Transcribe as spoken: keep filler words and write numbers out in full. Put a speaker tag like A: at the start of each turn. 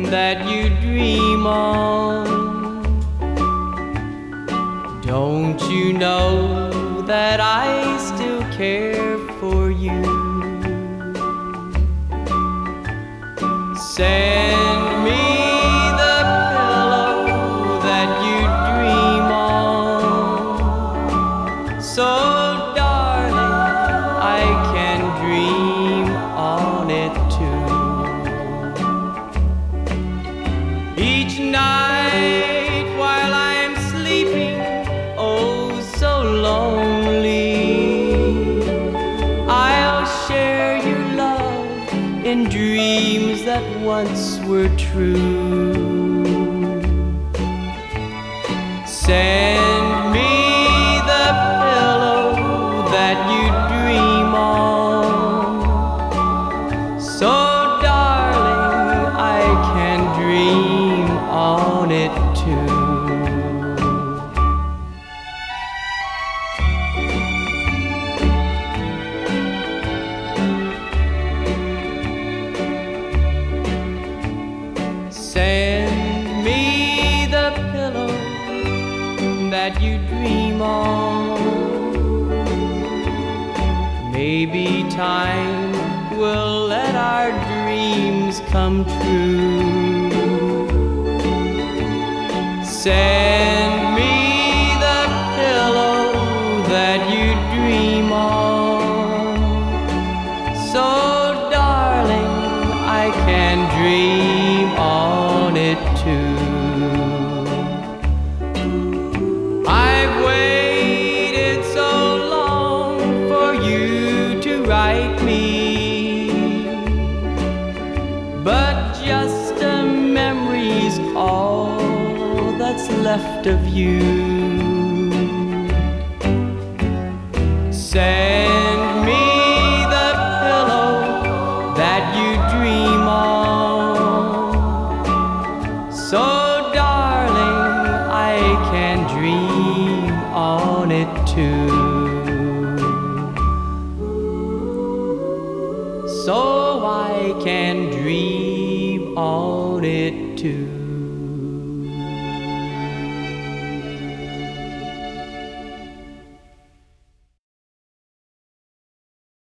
A: that you dream on. Don't you know that I still care for you? Send me the pillow that you dream on, so darling, I can dream on it too. Each night while I'm sleeping, oh so lonely, I'll share your love in dreams that once were true. Send me the pillow that you dream on, so darling, I can dream on it too. Send me the pillow that you dream on. Maybe time will let our dreams come true. Send me the pillow that you dream on, so darling, I can dream on it too. I've waited so long for you to write me, but just a memory's all that's left of you. Send me the pillow that you dream on, so darling, I can dream on it too. So I can dream on it too.